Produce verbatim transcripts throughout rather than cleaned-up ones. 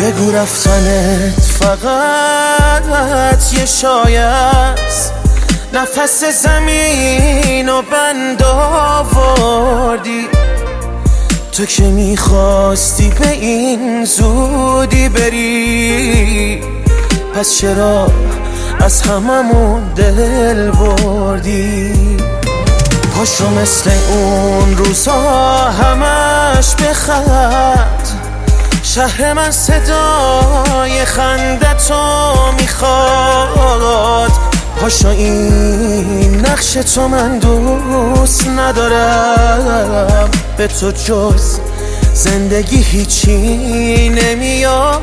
بگو رفتنت فقط یه شاید، نفس زمین و بند آوردی. تو که میخواستی به این زودی بری، پس چرا از هممون دل بردی؟ پاشو مثل اون روزا همش بخند، شهر من صدای خندتو میخواد. پاشو این نقش تو من دوست ندارم، به تو جز زندگی هیچی نمیاد.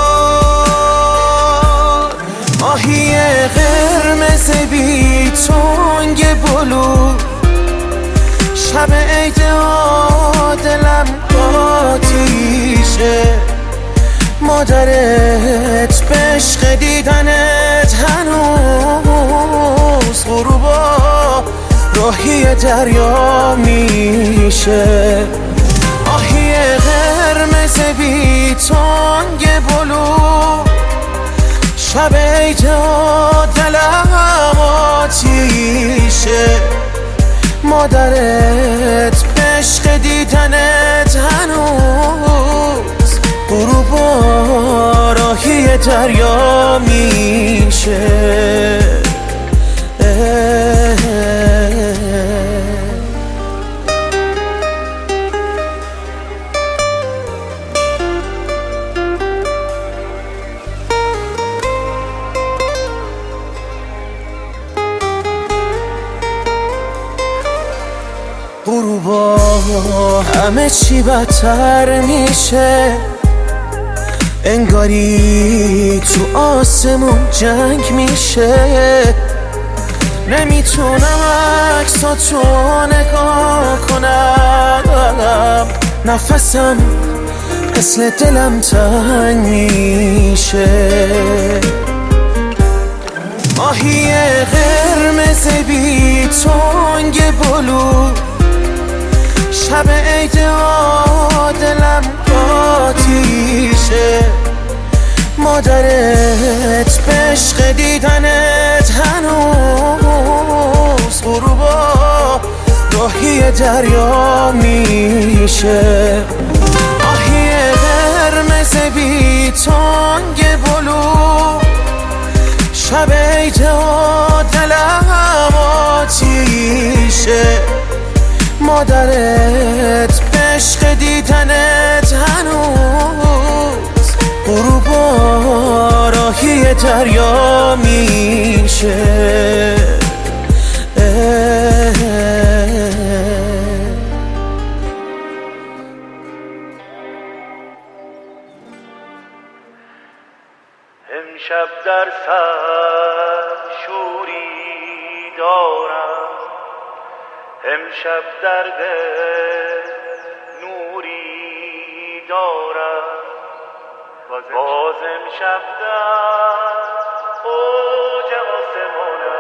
آهی قرمز بی تنگ بلو، شب عید دلم آتیشه. مادرت به عشق دیدنت هنوز غروبا راهی دریا میشه. آهی قرمز بی تنگ بلو، شب عید دلم آتیشه. مادرت به عشق دیدنت هنوز غروبا راهی دریا میشه. غروبا همه چی بدتر میشه، انگاری تو آسمون جنگ میشه. نمیتونم عکساتو نگاه کنم، نفسم مثل دلم تنگ میشه. آهی قرمز بی تنگ بلو، شب عید دلم آتیشه. مادرت به عشق دیدنت هنوز غروبا راهی دریا میشه. آهی قرمز بی تنگ بلو، شب عید دلم آتیشه. مادرت به عشق دیدنت هنوز غروبا راهی دریا میشه. امشب در سر شوری دارم، امشب در دل نوری دارم. باز امشب در اوج آسمانم